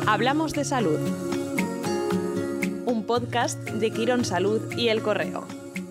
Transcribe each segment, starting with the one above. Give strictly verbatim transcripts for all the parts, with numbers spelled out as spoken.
Hablamos de salud. Un podcast de Quirón Salud y El Correo.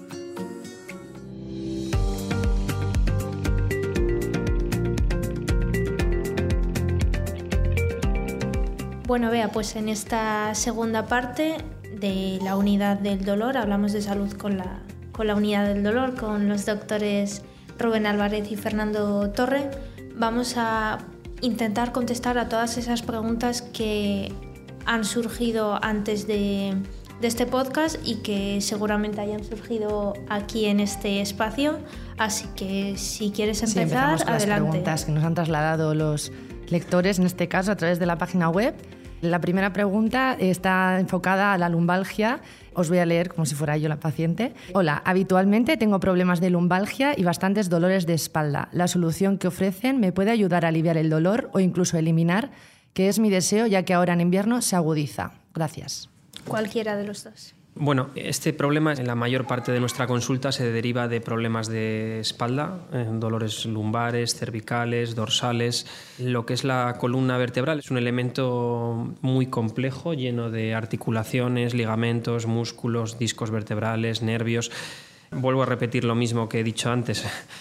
Bueno, Bea, pues en esta segunda parte de la unidad del dolor, hablamos de salud con la, con la unidad del dolor, con los doctores Rubén Álvarez y Fernando Torre. Vamos a intentar contestar a todas esas preguntas que han surgido antes de, de este podcast y que seguramente hayan surgido aquí en este espacio. Así que si quieres empezar, sí, empezamos con adelante. Las preguntas que nos han trasladado los lectores, en este caso a través de la página web. La primera pregunta está enfocada a la lumbalgia. Os voy a leer como si fuera yo la paciente. Hola, habitualmente tengo problemas de lumbalgia y bastantes dolores de espalda. La solución que ofrecen me puede ayudar a aliviar el dolor o incluso eliminar, que es mi deseo ya que ahora en invierno se agudiza. Gracias. Cualquiera de los dos. Bueno, este problema en la mayor parte de nuestra consulta se deriva de problemas de espalda, eh, dolores lumbares, cervicales, dorsales. Lo que es la columna vertebral es un elemento muy complejo, lleno de articulaciones, ligamentos, músculos, discos vertebrales, nervios. Vuelvo a repetir lo mismo que he dicho antes.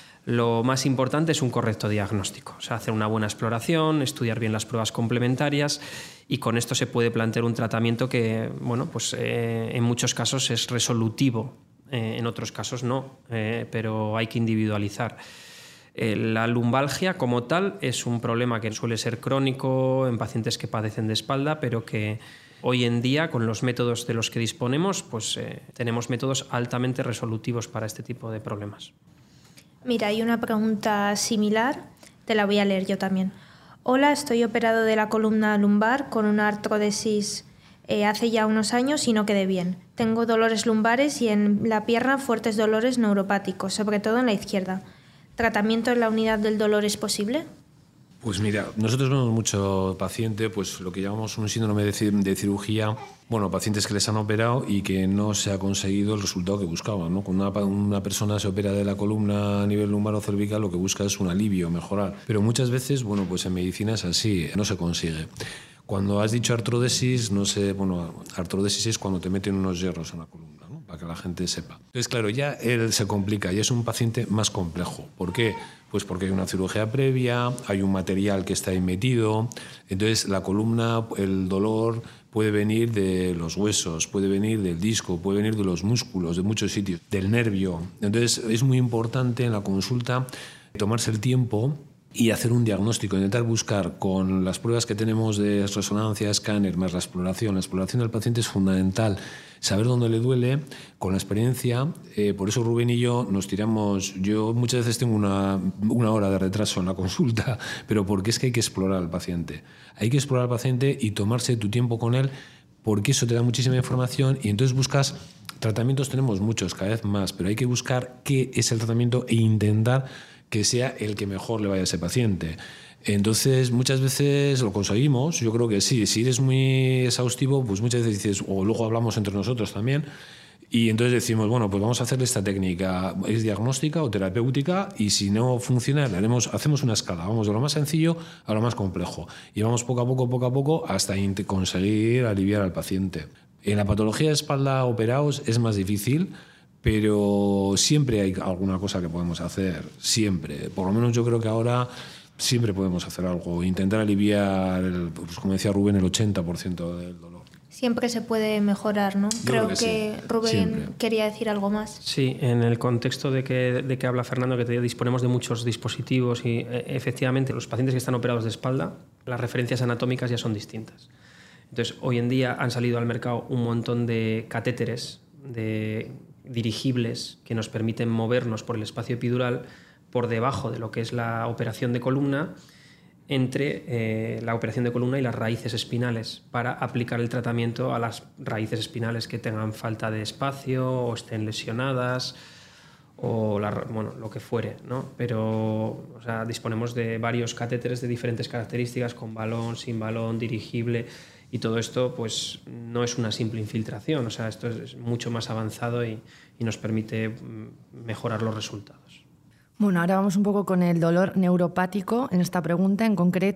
Lo más importante es un correcto diagnóstico, o sea, hacer una buena exploración, estudiar bien las pruebas complementarias y con esto se puede plantear un tratamiento que, bueno, pues eh, en muchos casos es resolutivo, eh, en otros casos no, eh, pero hay que individualizar. Eh, la lumbalgia como tal es un problema que suele ser crónico en pacientes que padecen de espalda, pero que hoy en día, con los métodos de los que disponemos, pues eh, tenemos métodos altamente resolutivos para este tipo de problemas. Mira, hay una pregunta similar, te la voy a leer yo también. Hola, estoy operado de la columna lumbar con una artrodesis eh, hace ya unos años y no quedé bien. Tengo dolores lumbares y en la pierna fuertes dolores neuropáticos, sobre todo en la izquierda. ¿Tratamiento en la unidad del dolor es posible? Pues mira, nosotros vemos mucho paciente, pues lo que llamamos un síndrome de, de cirugía, bueno, pacientes que les han operado y que no se ha conseguido el resultado que buscaban, ¿no? Cuando una, una persona se opera de la columna a nivel lumbar o cervical, lo que busca es un alivio, mejorar. Pero muchas veces, bueno, pues en medicina es así, no se consigue. Cuando has dicho artrodesis, no sé, bueno, artrodesis es cuando te meten unos hierros en la columna, ¿no? Para que la gente sepa. Entonces, claro, ya él se complica y es un paciente más complejo. ¿Por qué? Pues porque hay una cirugía previa, hay un material que está ahí metido, entonces la columna, el dolor puede venir de los huesos, puede venir del disco, puede venir de los músculos, de muchos sitios, del nervio. Entonces es muy importante en la consulta tomarse el tiempo y hacer un diagnóstico, intentar buscar con las pruebas que tenemos de resonancia, escáner, más la exploración. La exploración del paciente es fundamental. Saber dónde le duele, con la experiencia. Eh, por eso Rubén y yo nos tiramos... Yo muchas veces tengo una, una hora de retraso en la consulta, pero porque es que hay que explorar al paciente. Hay que explorar al paciente y tomarse tu tiempo con él, porque eso te da muchísima información y entonces buscas... Tratamientos tenemos muchos, cada vez más, pero hay que buscar qué es el tratamiento e intentar que sea el que mejor le vaya a ese paciente. Entonces, muchas veces lo conseguimos, yo creo que sí. Si eres muy exhaustivo, pues muchas veces dices, o luego hablamos entre nosotros también, y entonces decimos, bueno, pues vamos a hacer esta técnica, es diagnóstica o terapéutica, y si no funciona, le haremos, hacemos una escala, vamos de lo más sencillo a lo más complejo, y vamos poco a poco, poco a poco, hasta conseguir aliviar al paciente. En la patología de espalda operados es más difícil, pero siempre hay alguna cosa que podemos hacer, siempre. Por lo menos yo creo que ahora siempre podemos hacer algo, intentar aliviar, el, pues como decía Rubén, el ochenta por ciento del dolor. Siempre se puede mejorar, ¿no? Yo Creo, creo que, que sí. Rubén Siempre. quería decir algo más. Sí, en el contexto de que, de que habla Fernando, que te, disponemos de muchos dispositivos y eh, efectivamente los pacientes que están operados de espalda, las referencias anatómicas ya son distintas. Entonces, hoy en día han salido al mercado un montón de catéteres, de dirigibles que nos permiten movernos por el espacio epidural por debajo de lo que es la operación de columna, entre eh, la operación de columna y las raíces espinales, para aplicar el tratamiento a las raíces espinales que tengan falta de espacio o estén lesionadas o la, bueno, lo que fuere, ¿no? Pero o sea, disponemos de varios catéteres de diferentes características, con balón, sin balón, dirigible, y todo esto pues no es una simple infiltración, o sea, esto es mucho más avanzado y, y nos permite mejorar los resultados. Bueno, ahora vamos un poco con el dolor neuropático en esta pregunta en concreto.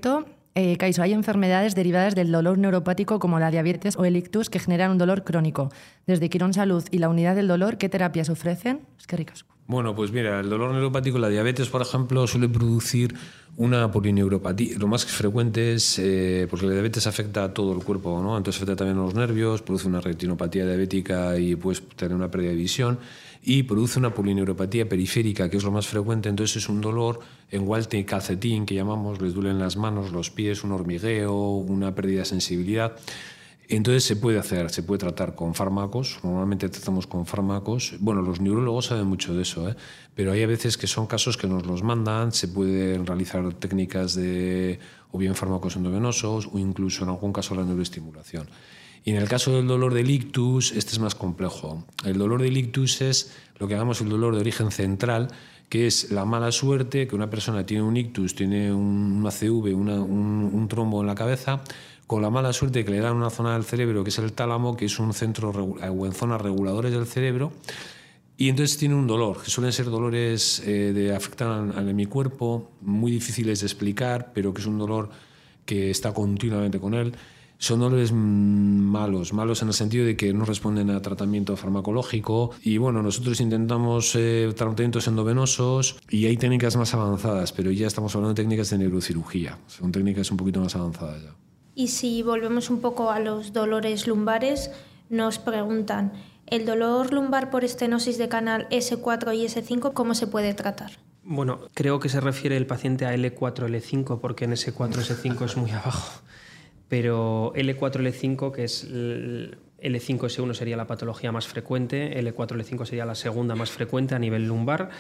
Eh, Kaiso, hay enfermedades derivadas del dolor neuropático como la diabetes o el ictus que generan un dolor crónico. Desde Quirón Salud y la Unidad del Dolor, ¿qué terapias ofrecen? Es que ricas. Bueno, pues mira, el dolor neuropático, la diabetes, por ejemplo, suele producir una polineuropatía. Lo más frecuente es, eh, porque la diabetes afecta a todo el cuerpo, ¿no? Entonces afecta también a los nervios, produce una retinopatía diabética y puedes tener una pérdida de visión, y produce una polineuropatía periférica, que es lo más frecuente. Entonces es un dolor en Walter calcetín, que llamamos, les duelen las manos, los pies, un hormigueo, una pérdida de sensibilidad. Entonces se puede hacer, se puede tratar con fármacos, normalmente tratamos con fármacos. Bueno, los neurólogos saben mucho de eso, ¿eh? Pero hay a veces que son casos que nos los mandan, se pueden realizar técnicas de o bien fármacos endovenosos o incluso en algún caso la neuroestimulación. Y en el caso del dolor del ictus, este es más complejo. El dolor del ictus es lo que llamamos el dolor de origen central, que es la mala suerte que una persona tiene un ictus, tiene un A C V, una, un, un trombo en la cabeza, con la mala suerte que le dan una zona del cerebro, que es el tálamo, que es un centro o en zonas reguladores del cerebro, y entonces tiene un dolor, que suelen ser dolores eh, de afectan al hemicuerpo, muy difíciles de explicar, pero que es un dolor que está continuamente con él. Son dolores malos, malos en el sentido de que no responden a tratamiento farmacológico, y bueno, nosotros intentamos eh, tratamientos endovenosos y hay técnicas más avanzadas, pero ya estamos hablando de técnicas de neurocirugía, son técnicas un poquito más avanzadas ya. Y si volvemos un poco a los dolores lumbares, nos preguntan, ¿el dolor lumbar por estenosis de canal ese cuatro y ese cinco cómo se puede tratar? Bueno, creo que se refiere el paciente a ele cuatro, ele cinco, porque en ese cuatro, ese cinco es muy abajo. Pero ele cuatro, ele cinco, que es el ele cinco, ese uno sería la patología más frecuente, ele cuatro, ele cinco sería la segunda más frecuente a nivel lumbar.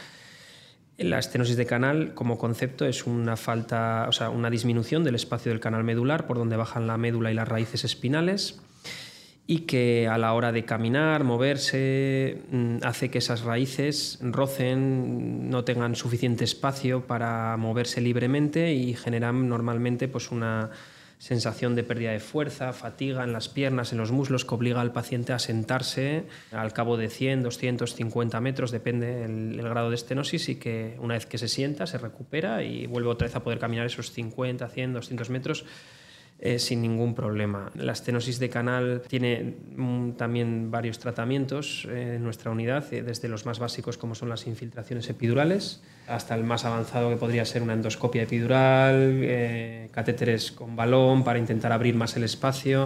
La estenosis de canal, como concepto, es una falta, o sea, una disminución del espacio del canal medular por donde bajan la médula y las raíces espinales, y que a la hora de caminar, moverse, hace que esas raíces rocen, no tengan suficiente espacio para moverse libremente y generan normalmente pues una sensación de pérdida de fuerza, fatiga en las piernas, en los muslos, que obliga al paciente a sentarse al cabo de cien, doscientos cincuenta metros, depende el, el grado de estenosis, y que una vez que se sienta se recupera y vuelve otra vez a poder caminar esos cincuenta, cien, doscientos metros eh, sin ningún problema. La estenosis de canal tiene mm, también varios tratamientos eh, en nuestra unidad, eh, desde los más básicos como son las infiltraciones epidurales, hasta el más avanzado que podría ser una endoscopia epidural, eh, catéteres con balón para intentar abrir más el espacio.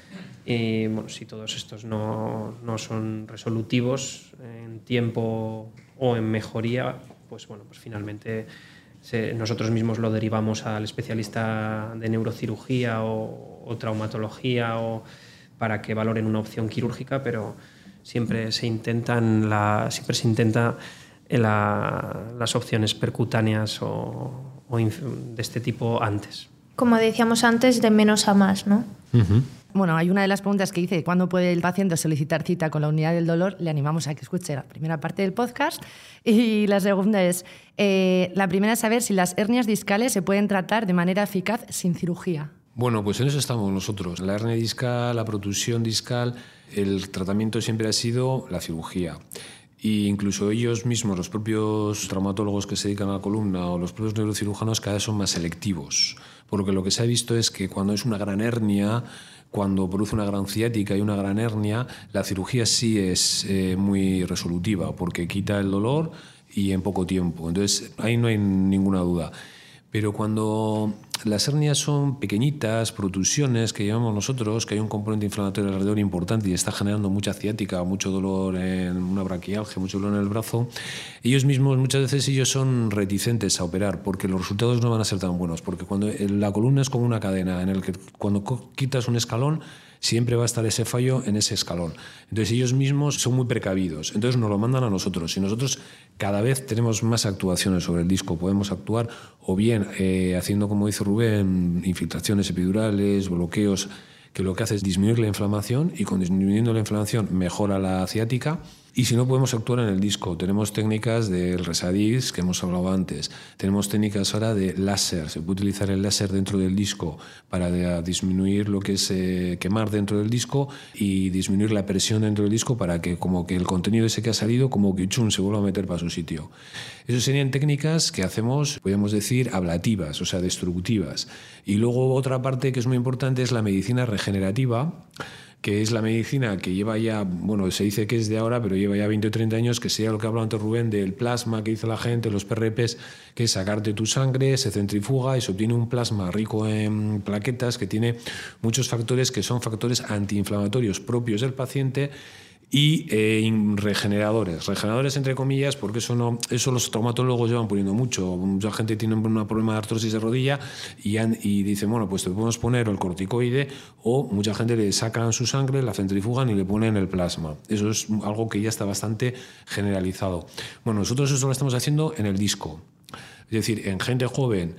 Y bueno, si todos estos no, no son resolutivos en tiempo o en mejoría, pues bueno, pues finalmente se, nosotros mismos lo derivamos al especialista de neurocirugía o, o traumatología o para que valoren una opción quirúrgica, pero siempre se intentan la, siempre se intenta La, las opciones percutáneas o, o de este tipo antes. Como decíamos antes, de menos a más, ¿no? Uh-huh. Bueno, hay una de las preguntas que dice ¿cuándo puede el paciente solicitar cita con la unidad del dolor? Le animamos a que escuche la primera parte del podcast. Y la segunda es, eh, la primera es saber si las hernias discales se pueden tratar de manera eficaz sin cirugía. Bueno, pues en eso estamos nosotros. La hernia discal, la protusión discal, el tratamiento siempre ha sido la cirugía. Y incluso ellos mismos, los propios traumatólogos que se dedican a la columna o los propios neurocirujanos, cada vez son más selectivos. Porque lo que se ha visto es que cuando es una gran hernia, cuando produce una gran ciática y una gran hernia, la cirugía sí es eh, muy resolutiva, porque quita el dolor y en poco tiempo. Entonces, ahí no hay ninguna duda. Pero cuando las hernias son pequeñitas, protusiones, que llamamos nosotros, que hay un componente inflamatorio alrededor importante y está generando mucha ciática, mucho dolor en una braquialgia, mucho dolor en el brazo, ellos mismos, muchas veces ellos son reticentes a operar porque los resultados no van a ser tan buenos, porque cuando la columna es como una cadena en el que cuando quitas un escalón, siempre va a estar ese fallo en ese escalón. Entonces ellos mismos son muy precavidos, entonces nos lo mandan a nosotros y nosotros cada vez tenemos más actuaciones sobre el disco. Podemos actuar o bien eh, haciendo, como dice Rubén, infiltraciones epidurales, bloqueos, que lo que hace es disminuir la inflamación y con disminuyendo la inflamación mejora la ciática, Y si no, podemos actuar en el disco. Tenemos técnicas del Resadix, que hemos hablado antes. Tenemos técnicas ahora de láser. Se puede utilizar el láser dentro del disco para disminuir lo que es eh, quemar dentro del disco y disminuir la presión dentro del disco para que como que el contenido ese que ha salido, como que chum, se vuelva a meter para su sitio. Esas serían técnicas que hacemos, podríamos decir, ablativas, o sea, destructivas. Y luego otra parte que es muy importante es la medicina regenerativa, que es la medicina que lleva ya, bueno, se dice que es de ahora, pero lleva ya veinte o treinta años, que sería lo que hablaba antes Rubén, del plasma que dice la gente, los P R Ps, que es sacarte tu sangre, se centrifuga y se obtiene un plasma rico en plaquetas que tiene muchos factores que son factores antiinflamatorios propios del paciente y eh, regeneradores. Regeneradores entre comillas, porque eso, no, eso los traumatólogos llevan poniendo mucho. Mucha gente tiene un problema de artrosis de rodilla y, han, y dicen, bueno, pues te podemos poner el corticoide, o mucha gente le sacan su sangre, la centrifugan y le ponen el plasma. Eso es algo que ya está bastante generalizado. Bueno, nosotros eso lo estamos haciendo en el disco. Es decir, en gente joven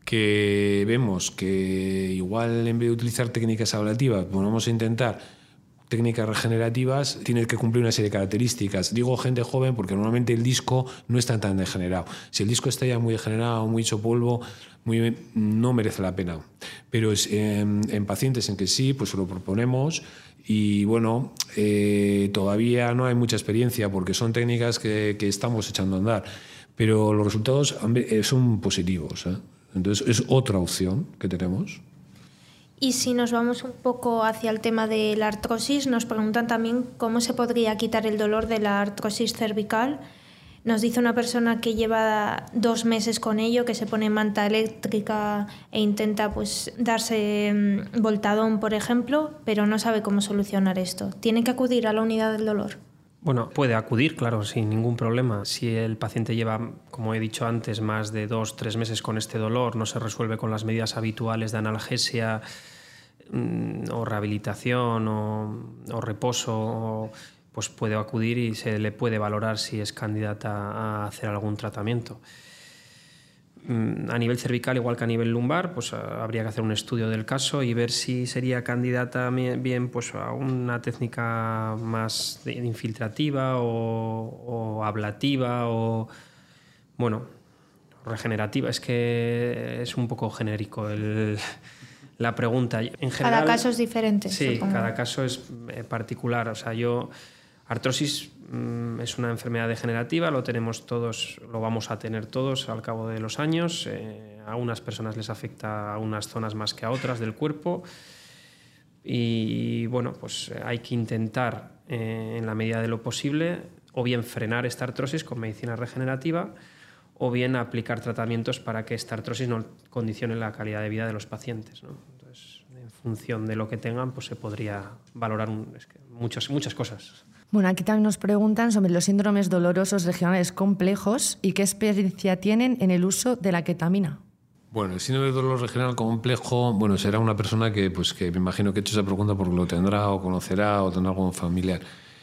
que vemos que igual en vez de utilizar técnicas ablativas, pues vamos a intentar técnicas regenerativas, tienes que cumplir una serie de características. Digo gente joven porque normalmente el disco no está tan degenerado. Si el disco está ya muy degenerado, muy hecho polvo, muy, no merece la pena. Pero es, eh, en pacientes en que sí, pues se lo proponemos y bueno, eh, todavía no hay mucha experiencia porque son técnicas que, que estamos echando a andar, pero los resultados son positivos, ¿eh? Entonces es otra opción que tenemos. Y si nos vamos un poco hacia el tema de la artrosis, nos preguntan también cómo se podría quitar el dolor de la artrosis cervical. Nos dice una persona que lleva dos meses con ello, que se pone manta eléctrica e intenta pues darse voltadón, por ejemplo, pero no sabe cómo solucionar esto. ¿Tiene que acudir a la unidad del dolor? Bueno, puede acudir, claro, sin ningún problema. Si el paciente lleva, como he dicho antes, más de dos, tres meses con este dolor, no se resuelve con las medidas habituales de analgesia mmm, o rehabilitación o, o reposo, o, pues puede acudir y se le puede valorar si es candidata a hacer algún tratamiento. A nivel cervical, igual que a nivel lumbar, pues habría que hacer un estudio del caso y ver si sería candidata bien pues, a una técnica más infiltrativa o, o ablativa o, bueno, regenerativa. Es que es un poco genérico el, la pregunta. En general, cada caso es diferente. Sí, supongo. Cada caso es particular. O sea, yo... Artrosis mmm, es una enfermedad degenerativa, lo tenemos todos, lo vamos a tener todos al cabo de los años. Eh, a unas personas les afecta a unas zonas más que a otras del cuerpo y bueno, pues hay que intentar eh, en la medida de lo posible o bien frenar esta artrosis con medicina regenerativa o bien aplicar tratamientos para que esta artrosis no condicione la calidad de vida de los pacientes, ¿no? Entonces, en función de lo que tengan, pues se podría valorar un, es que muchas, muchas cosas. Bueno, aquí también nos preguntan sobre los síndromes dolorosos regionales complejos y qué experiencia tienen en el uso de la ketamina. Bueno, el síndrome de dolor regional complejo, bueno, será una persona que, pues, que me imagino que ha hecho esa pregunta porque lo tendrá o conocerá o tendrá algún familiar.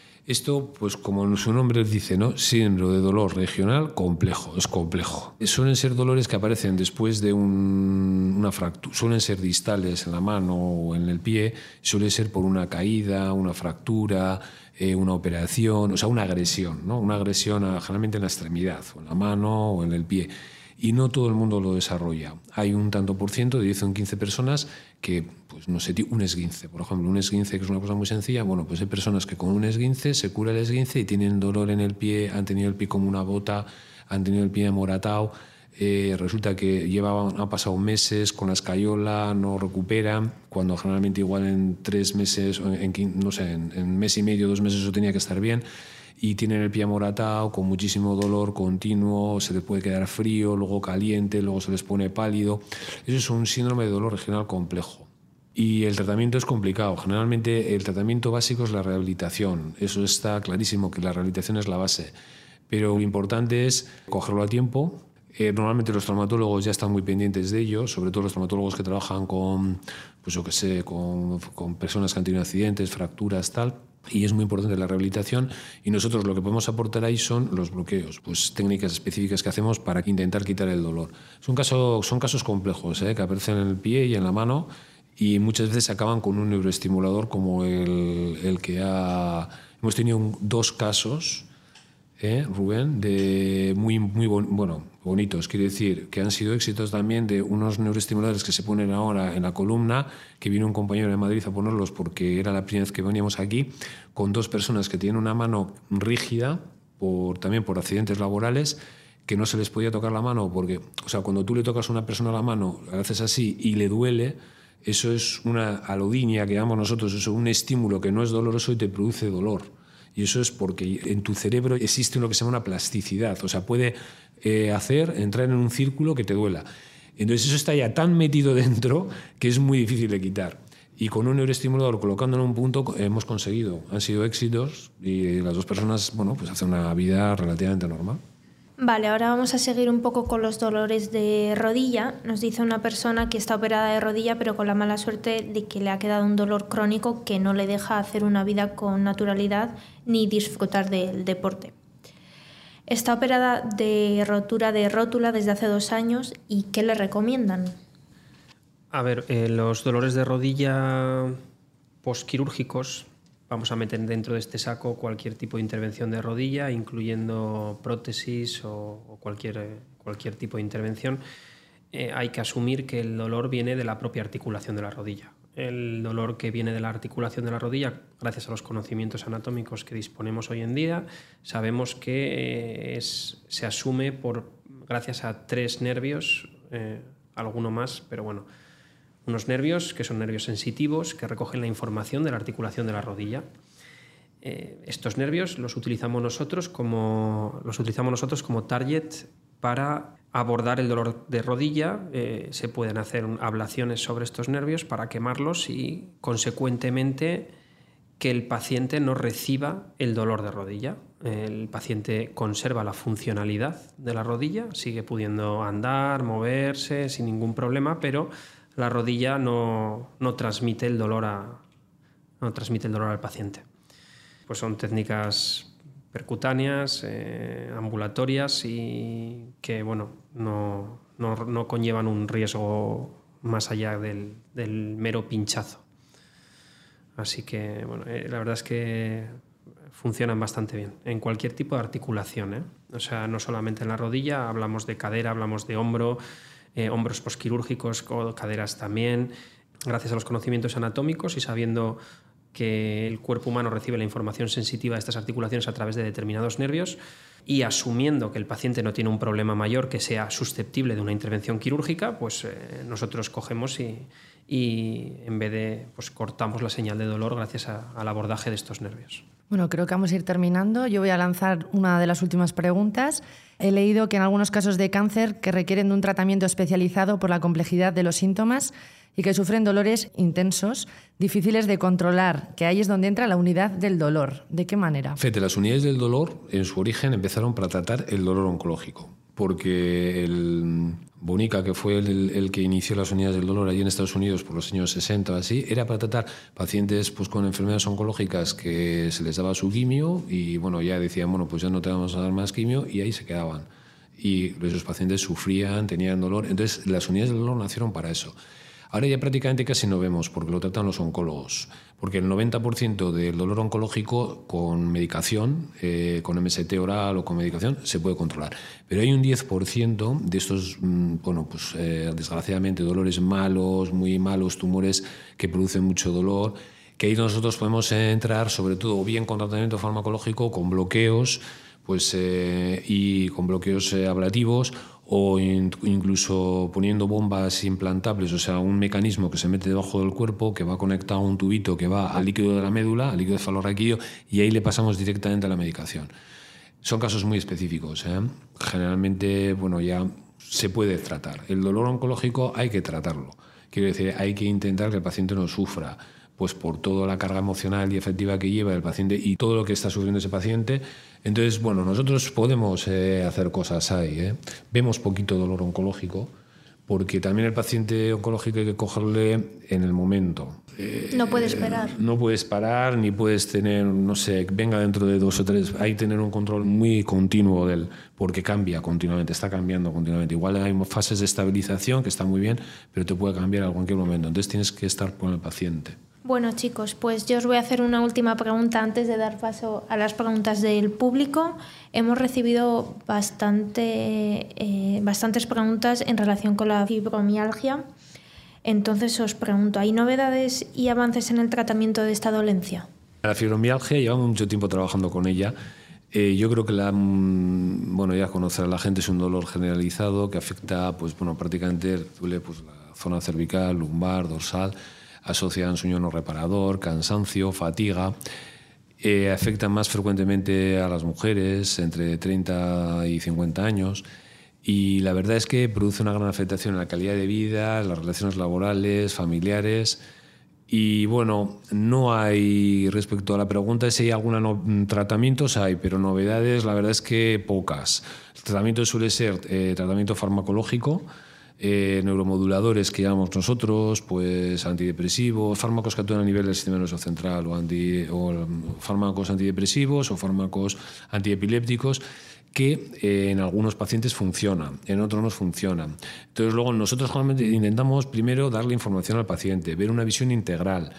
Esto, pues como su nombre dice, ¿no? Síndrome de dolor regional complejo, es complejo. Suelen ser dolores que aparecen después de un, una fractura, suelen ser distales en la mano o en el pie, suele ser por una caída, una fractura, eh, una operación, o sea, una agresión, ¿no? Una agresión a, generalmente en la extremidad, o en la mano o en el pie. Y no todo el mundo lo desarrolla. Hay un tanto por ciento, de diez o quince personas que, pues no sé, un esguince, por ejemplo, un esguince que es una cosa muy sencilla, bueno, pues hay personas que con un esguince se cura el esguince y tienen dolor en el pie, han tenido el pie como una bota, han tenido el pie amoratado, eh, resulta que llevaban, han pasado meses con la escayola, no recuperan, cuando generalmente igual en tres meses, en, en, no sé, en, en mes y medio, dos meses eso tenía que estar bien, y tienen el pie amoratado, con muchísimo dolor continuo, se les puede quedar frío, luego caliente, luego se les pone pálido. Eso es un síndrome de dolor regional complejo. Y el tratamiento es complicado. Generalmente el tratamiento básico es la rehabilitación. Eso está clarísimo, que la rehabilitación es la base. Pero lo importante es cogerlo a tiempo. Eh, normalmente los traumatólogos ya están muy pendientes de ello, sobre todo los traumatólogos que trabajan con, pues yo qué sé, con, con personas que han tenido accidentes, fracturas, tal. Y es muy importante la rehabilitación y nosotros lo que podemos aportar ahí son los bloqueos, pues técnicas específicas que hacemos para intentar quitar el dolor. Es un caso, son casos complejos, ¿eh? Que aparecen en el pie y en la mano y muchas veces acaban con un neuroestimulador como el, el, que, ha, Hemos tenido un, dos casos, ¿eh, Rubén, de muy, muy bon, bueno, bonitos, quiero decir, que han sido éxitos también de unos neuroestimuladores que se ponen ahora en la columna, que vino un compañero de Madrid a ponerlos porque era la primera vez que veníamos aquí, con dos personas que tienen una mano rígida, por, también por accidentes laborales, que no se les podía tocar la mano porque, o sea, cuando tú le tocas a una persona la mano, la haces así y le duele, eso es una alodinia que llamamos nosotros, eso es un estímulo que no es doloroso y te produce dolor. Y eso es porque en tu cerebro existe lo que se llama una plasticidad, o sea, puede eh, hacer entrar en un círculo que te duela. Entonces eso está ya tan metido dentro que es muy difícil de quitar. Y con un neuroestimulador colocándolo en un punto hemos conseguido, han sido éxitos y las dos personas, bueno, pues hacen una vida relativamente normal. Vale, ahora vamos a seguir un poco con los dolores de rodilla. Nos dice una persona que está operada de rodilla, pero con la mala suerte de que le ha quedado un dolor crónico que no le deja hacer una vida con naturalidad ni disfrutar del deporte. Está operada de rotura de rótula desde hace dos años y ¿qué le recomiendan? A ver, eh, los dolores de rodilla posquirúrgicos, vamos a meter dentro de este saco cualquier tipo de intervención de rodilla, incluyendo prótesis o, o cualquier, cualquier tipo de intervención. Eh, hay que asumir que el dolor viene de la propia articulación de la rodilla. El dolor que viene de la articulación de la rodilla, gracias a los conocimientos anatómicos que disponemos hoy en día, sabemos que eh, es, se asume por, gracias a tres nervios, eh, alguno más, pero bueno, unos nervios que son nervios sensitivos que recogen la información de la articulación de la rodilla. Eh, estos nervios los utilizamos nosotros como, los utilizamos nosotros como target para abordar el dolor de rodilla. Eh, se pueden hacer ablaciones sobre estos nervios para quemarlos y, consecuentemente, que el paciente no reciba el dolor de rodilla. El paciente conserva la funcionalidad de la rodilla, sigue pudiendo andar, moverse sin ningún problema, pero la rodilla no, no, transmite el dolor a, no transmite el dolor al paciente. Pues son técnicas percutáneas, eh, ambulatorias y que bueno, no, no, no conllevan un riesgo más allá del, del mero pinchazo. Así que bueno, eh, la verdad es que funcionan bastante bien en cualquier tipo de articulación, ¿eh? O sea, no solamente en la rodilla, hablamos de cadera, hablamos de hombro, Eh, hombros posquirúrgicos, caderas también. Gracias a los conocimientos anatómicos y sabiendo que el cuerpo humano recibe la información sensitiva de estas articulaciones a través de determinados nervios y asumiendo que el paciente no tiene un problema mayor que sea susceptible de una intervención quirúrgica, pues eh, nosotros cogemos y, y en vez de pues, cortamos la señal de dolor gracias a, al abordaje de estos nervios. Bueno, creo que vamos a ir terminando. Yo voy a lanzar una de las últimas preguntas. He leído que en algunos casos de cáncer que requieren de un tratamiento especializado por la complejidad de los síntomas y que sufren dolores intensos, difíciles de controlar, que ahí es donde entra la unidad del dolor. ¿De qué manera? Fíjate, las unidades del dolor en su origen empezaron para tratar el dolor oncológico, porque el Bonica, que fue el, el que inició las unidades del dolor allí en Estados Unidos por los años sesenta o así, era para tratar pacientes pues, con enfermedades oncológicas que se les daba su quimio y bueno, ya decían, bueno, pues ya no te vamos a dar más quimio y ahí se quedaban. Y esos pacientes sufrían, tenían dolor. Entonces, las unidades del dolor nacieron para eso. Ahora ya prácticamente casi no vemos, porque lo tratan los oncólogos. Porque el noventa por ciento del dolor oncológico con medicación, eh, con M S T oral o con medicación, se puede controlar. Pero hay un diez por ciento de estos, bueno, pues eh, desgraciadamente, dolores malos, muy malos, tumores que producen mucho dolor, que ahí nosotros podemos entrar, sobre todo, bien con tratamiento farmacológico, con bloqueos, pues, eh, y con bloqueos eh, ablativos, o incluso poniendo bombas implantables, o sea, un mecanismo que se mete debajo del cuerpo, que va conectado a un tubito que va al líquido de la médula, al líquido cefalorraquídeo, y ahí le pasamos directamente a la medicación. Son casos muy específicos, ¿eh? Generalmente, bueno, ya se puede tratar. El dolor oncológico hay que tratarlo. Quiero decir, hay que intentar que el paciente no sufra, pues por toda la carga emocional y afectiva que lleva el paciente y todo lo que está sufriendo ese paciente. Entonces, bueno, nosotros podemos eh, hacer cosas ahí, ¿eh? Vemos poquito dolor oncológico, porque también el paciente oncológico hay que cogerle en el momento. Eh, no puedes parar. No puedes parar, ni puedes tener, no sé, venga dentro de dos o tres. Hay que tener un control muy continuo de él, porque cambia continuamente, está cambiando continuamente. Igual hay fases de estabilización que están muy bien, pero te puede cambiar en cualquier momento. Entonces tienes que estar con el paciente. Bueno, chicos, pues yo os voy a hacer una última pregunta antes de dar paso a las preguntas del público. Hemos recibido bastante, eh, bastantes preguntas en relación con la fibromialgia. Entonces os pregunto, ¿hay novedades y avances en el tratamiento de esta dolencia? La fibromialgia, llevamos mucho tiempo trabajando con ella. Eh, yo creo que la, bueno, ya conocer a la gente, es un dolor generalizado que afecta pues, bueno, prácticamente pues, la zona cervical, lumbar, dorsal, asociada a sueño no reparador, cansancio, fatiga. Eh, afecta más frecuentemente a las mujeres entre treinta y cincuenta años. Y la verdad es que produce una gran afectación en la calidad de vida, en las relaciones laborales, familiares. Y bueno, no hay, respecto a la pregunta de si hay algunos no, tratamientos, hay, pero novedades la verdad es que pocas. El tratamiento suele ser eh, tratamiento farmacológico, eh, neuromoduladores que llamamos nosotros, pues antidepresivos, fármacos que actúan a nivel del sistema nervioso central, o, anti, o fármacos antidepresivos o fármacos antiepilépticos, que eh, en algunos pacientes funcionan, en otros no funcionan. Entonces, luego nosotros normalmente intentamos primero darle información al paciente, ver una visión integral.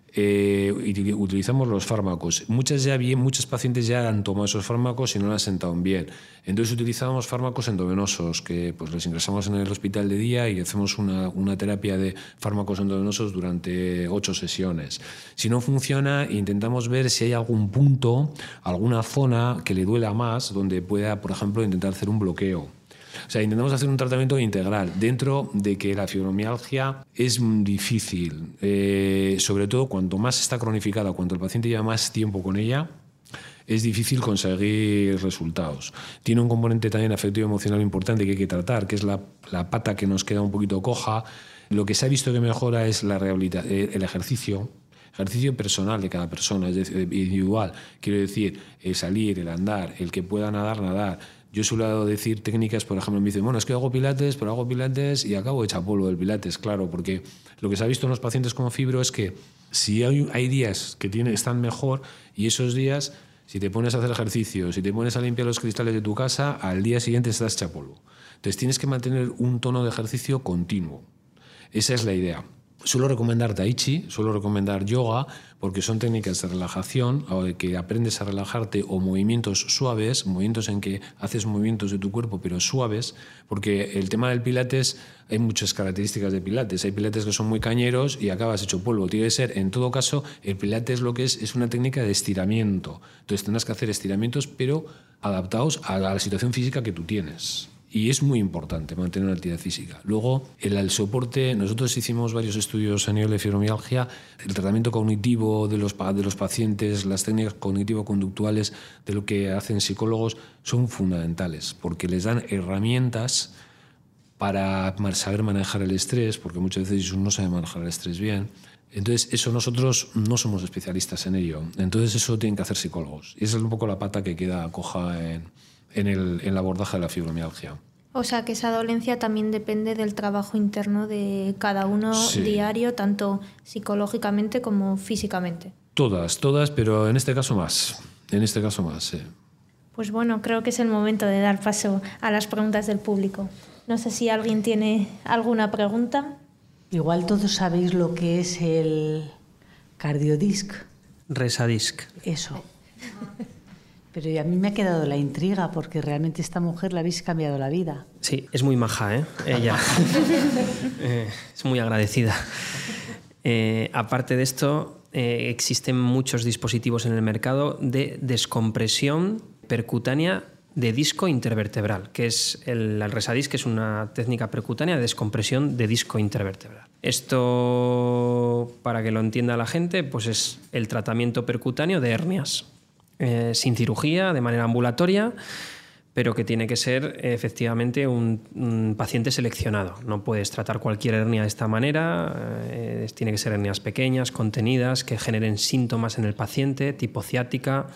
Eh, y utilizamos los fármacos. Muchas, ya bien, muchos pacientes ya han tomado esos fármacos y no les han sentado bien. Entonces utilizamos fármacos endovenosos, que pues, les ingresamos en el hospital de día y hacemos una, una terapia de fármacos endovenosos durante ocho sesiones. Si no funciona, intentamos ver si hay algún punto, alguna zona que le duela más, donde pueda, por ejemplo, intentar hacer un bloqueo. O sea, intentamos hacer un tratamiento integral dentro de que la fibromialgia es difícil, eh, sobre todo cuanto más está cronificada, cuanto el paciente lleva más tiempo con ella, es difícil conseguir resultados. Tiene un componente también afectivo emocional importante que hay que tratar, que es la, la pata que nos queda un poquito coja. Lo que se ha visto que mejora es la rehabilitación, el ejercicio. Ejercicio personal de cada persona, es decir, individual. Quiero decir, el salir, el andar, el que pueda nadar, nadar. Yo suelo decir técnicas, por ejemplo, me dicen, bueno, es que hago pilates, pero hago pilates y acabo hecha polvo del pilates, claro, porque lo que se ha visto en los pacientes con fibro es que si hay, hay días que tiene, están mejor y esos días, si te pones a hacer ejercicio, si te pones a limpiar los cristales de tu casa, al día siguiente estás hecha polvo. Entonces tienes que mantener un tono de ejercicio continuo. Esa es la idea. Suelo recomendar Tai Chi, suelo recomendar yoga, porque son técnicas de relajación, que aprendes a relajarte, o movimientos suaves, movimientos en que haces movimientos de tu cuerpo, pero suaves, porque el tema del pilates, hay muchas características de pilates. Hay pilates que son muy cañeros y acabas hecho polvo. Tiene que ser, en todo caso, el pilates lo que es es una técnica de estiramiento. Entonces tendrás que hacer estiramientos, pero adaptados a la situación física que tú tienes. Y es muy importante mantener una actividad física. Luego, el, el soporte, nosotros hicimos varios estudios a nivel de fibromialgia, el tratamiento cognitivo de los, de los pacientes, las técnicas cognitivo-conductuales de lo que hacen psicólogos son fundamentales, porque les dan herramientas para saber manejar el estrés, porque muchas veces uno no sabe manejar el estrés bien. Entonces, eso nosotros no somos especialistas en ello. Entonces, eso tienen que hacer psicólogos. Y esa es un poco la pata que queda coja en... En el, en el abordaje de la fibromialgia. O sea, que esa dolencia también depende del trabajo interno de cada uno, sí, diario, tanto psicológicamente como físicamente. Todas, todas, pero en este caso más. En este caso más, sí. Pues bueno, creo que es el momento de dar paso a las preguntas del público. No sé si alguien tiene alguna pregunta. Igual todos sabéis lo que es el cardiodisc. Resadisc. Eso. Pero a mí me ha quedado la intriga, porque realmente esta mujer le habéis cambiado la vida. Sí, es muy maja, ¿eh? Ella. eh, es muy agradecida. Eh, aparte de esto, eh, existen muchos dispositivos en el mercado de descompresión percutánea de disco intervertebral, que es el, el Resadisc, que es una técnica percutánea de descompresión de disco intervertebral. Esto, para que lo entienda la gente, pues es el tratamiento percutáneo de hernias. Eh, sin cirugía, de manera ambulatoria, pero que tiene que ser eh, efectivamente un, un paciente seleccionado. No puedes tratar cualquier hernia de esta manera, eh, tiene que ser hernias pequeñas, contenidas, que generen síntomas en el paciente, tipo ciática.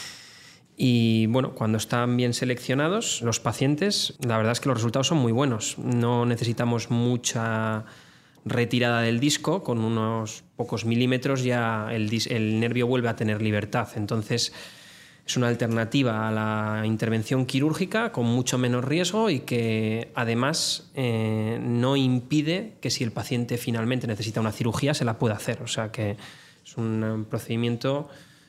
Y bueno, cuando están bien seleccionados los pacientes, la verdad es que los resultados son muy buenos. No necesitamos mucha retirada del disco, con unos pocos milímetros ya el, el nervio vuelve a tener libertad. Entonces es una alternativa a la intervención quirúrgica con mucho menos riesgo y que además eh, no impide que si el paciente finalmente necesita una cirugía se la pueda hacer. O sea que es un procedimiento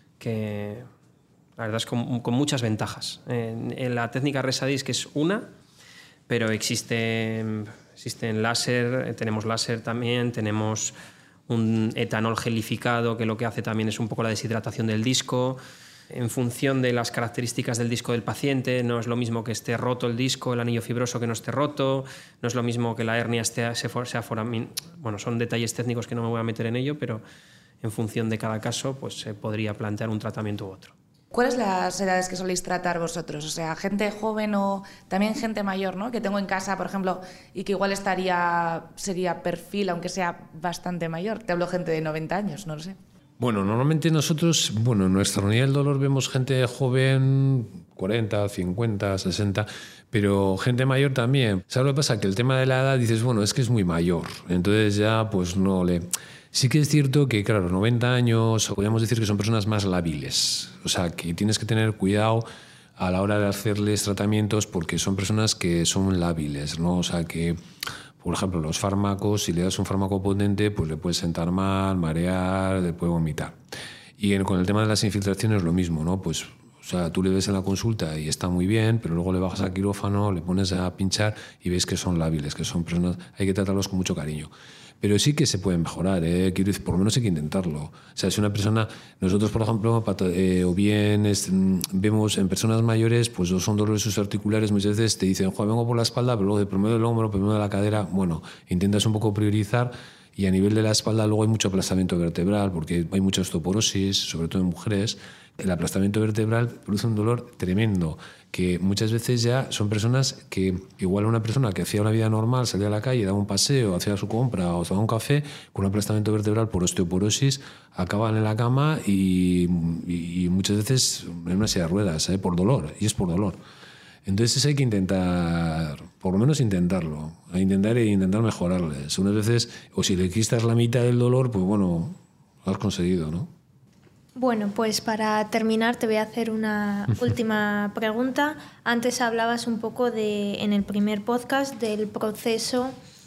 que la verdad es con, con muchas ventajas. En, en la técnica Resadis, que es una, pero existe, existen láser, tenemos láser también, tenemos un etanol gelificado que lo que hace también es un poco la deshidratación del disco. En función de las características del disco del paciente, no es lo mismo que esté roto el disco, el anillo fibroso, que no esté roto, no es lo mismo que la hernia esté, sea foramin... Bueno, son detalles técnicos que no me voy a meter en ello, pero en función de cada caso pues se podría plantear un tratamiento u otro. ¿Cuáles son las edades que soléis tratar vosotros? O sea, gente joven o también gente mayor, ¿no? Que tengo en casa, por ejemplo, y que igual estaría, sería perfil, aunque sea bastante mayor. Te hablo gente de noventa años, no lo sé. Bueno, normalmente nosotros, bueno, en nuestra unidad del dolor vemos gente joven, cuarenta, cincuenta, sesenta, pero gente mayor también. ¿Sabes lo que pasa? Que el tema de la edad dices, bueno, es que es muy mayor, entonces ya pues no le... Sí que es cierto que, claro, noventa años, podríamos decir que son personas más lábiles, o sea, que tienes que tener cuidado a la hora de hacerles tratamientos porque son personas que son lábiles, ¿no? O sea, que... Por ejemplo, los fármacos, si le das un fármaco potente, pues le puedes sentar mal, marear, le puede vomitar. Y en, con el tema de las infiltraciones lo mismo, ¿no? Pues, o sea, tú le ves en la consulta y está muy bien, pero luego le bajas al quirófano, le pones a pinchar y ves que son lábiles, que son personas, hay que tratarlos con mucho cariño. Pero sí que se pueden mejorar, ¿eh? Quiero decir, por lo menos hay que intentarlo. O sea, si una persona, nosotros por ejemplo, eh, o bien es, vemos en personas mayores, pues son dolores subarticulares, muchas veces te dicen, joder, vengo por la espalda, pero luego de primero del hombro, primero de la cadera, bueno, intentas un poco priorizar y a nivel de la espalda luego hay mucho aplastamiento vertebral porque hay mucha osteoporosis, sobre todo en mujeres. El aplastamiento vertebral produce un dolor tremendo, que muchas veces ya son personas que, igual una persona que hacía una vida normal, salía a la calle, daba un paseo, hacía su compra o tomaba un café, con un aplastamiento vertebral por osteoporosis, acaban en la cama y, y, y muchas veces en una silla de ruedas, ¿eh? Por dolor, y es por dolor. Entonces hay que intentar, por lo menos intentarlo, a intentar e intentar mejorarles. Unas veces, o si le quitas la mitad del dolor, pues bueno, lo has conseguido, ¿no? Bueno, pues para terminar te voy a hacer una última pregunta. Antes hablabas un poco de, en el primer podcast del proceso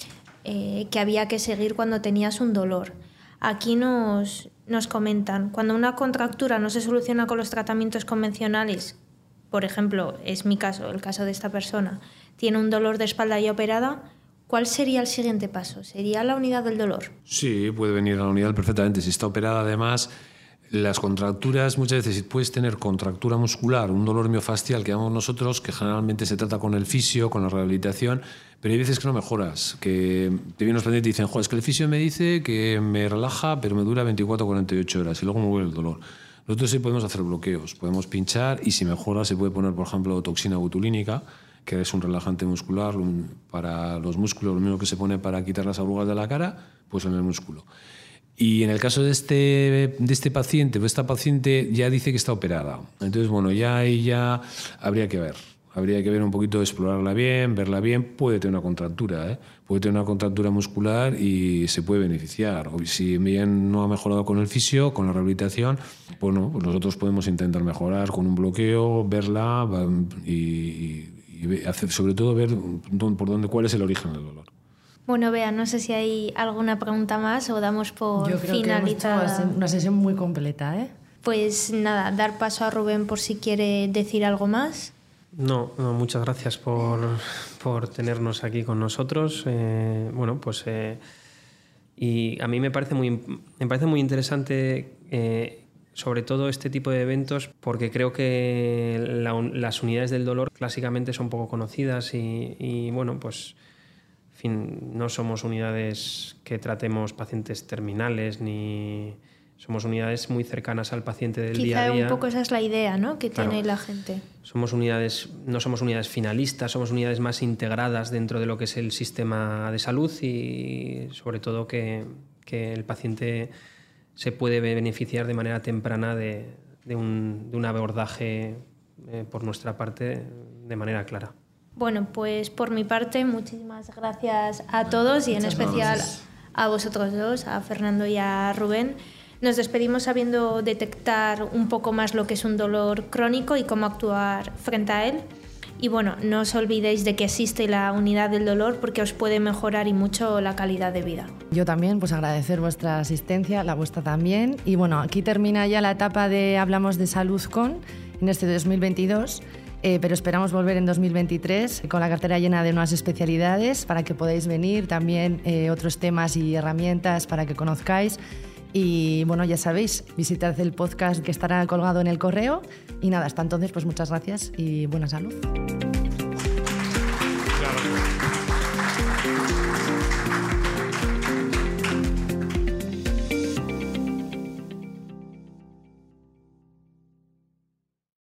eh, que había que seguir cuando tenías un dolor. Aquí nos, nos comentan, cuando una contractura no se soluciona con los tratamientos convencionales, por ejemplo, es mi caso, el caso de esta persona, tiene un dolor de espalda ya operada, ¿cuál sería el siguiente paso? ¿Sería la unidad del dolor? Sí, puede venir a la unidad perfectamente. Si está operada, además, las contracturas, muchas veces puedes tener contractura muscular, un dolor miofascial que llamamos nosotros, que generalmente se trata con el fisio, con la rehabilitación, pero hay veces que no mejoras, que te vienen los pacientes y dicen, joder, es que el fisio me dice que me relaja, pero me dura veinticuatro a cuarenta y ocho horas y luego me vuelve el dolor. Nosotros sí podemos hacer bloqueos, podemos pinchar y si mejora se puede poner, por ejemplo, toxina botulínica, que es un relajante muscular un, para los músculos, lo mismo que se pone para quitar las arrugas de la cara, pues en el músculo. Y en el caso de este, de este paciente, pues esta paciente ya dice que está operada. Entonces, bueno, ya ahí ya habría que ver. Habría que ver un poquito, explorarla bien, verla bien. Puede tener una contractura, ¿eh? Puede tener una contractura muscular y se puede beneficiar. O si bien no ha mejorado con el fisio, con la rehabilitación, bueno, pues nosotros podemos intentar mejorar con un bloqueo, verla y, y hacer, sobre todo ver por dónde, cuál es el origen del dolor. Bueno, Bea, no sé si hay alguna pregunta más o damos por Yo creo finalizada. que hemos hecho una sesión muy completa, ¿eh? Pues nada, dar paso a Rubén por si quiere decir algo más. No, no muchas gracias por, por tenernos aquí con nosotros. Eh, bueno, pues eh, y a mí me parece muy, me parece muy interesante eh, sobre todo este tipo de eventos porque creo que la, las unidades del dolor clásicamente son poco conocidas y, y bueno, pues en fin, no somos unidades que tratemos pacientes terminales ni... Somos unidades muy cercanas al paciente del Quizá día a día. un poco esa es la idea, ¿no?, que claro. tiene la gente. Somos unidades, no somos unidades finalistas, somos unidades más integradas dentro de lo que es el sistema de salud y sobre todo que, que el paciente se puede beneficiar de manera temprana de, de, un, de un abordaje eh, por nuestra parte de manera clara. Bueno, pues por mi parte, muchísimas gracias a todos y en Muchas especial gracias. a vosotros dos, a Fernando y a Rubén. Nos despedimos sabiendo detectar un poco más lo que es un dolor crónico y cómo actuar frente a él. Y bueno, no os olvidéis de que existe la unidad del dolor porque os puede mejorar y mucho la calidad de vida. Yo también, pues agradecer vuestra asistencia, la vuestra también. Y bueno, aquí termina ya la etapa de Hablamos de Salud con, en este dos mil veintidós, eh, pero esperamos volver en dos mil veintitrés con la cartera llena de nuevas especialidades para que podáis venir, también eh, otros temas y herramientas para que conozcáis. Y bueno, ya sabéis, visitad el podcast que estará colgado en el correo. Y nada, hasta entonces, pues muchas gracias y buena salud.